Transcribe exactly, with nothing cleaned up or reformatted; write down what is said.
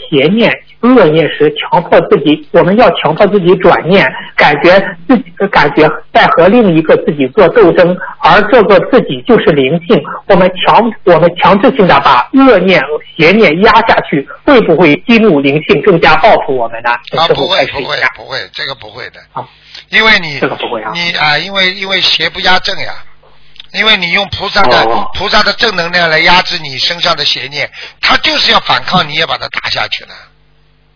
邪念、恶念时，强迫自己，我们要强迫自己转念，感觉自己感觉在和另一个自己做斗争，而这个自己就是灵性。我们强我们强制性的把恶念、邪念压下去，会不会激怒灵性，更加报复我们呢？ 啊，不会，不会，不会，这个不会的。 啊， 因为你这个不会啊， 你啊，因为因为邪不压正呀。因为你用菩萨的、 哦、 菩萨的正能量来压制你身上的邪念，他就是要反抗，你也把它打下去了。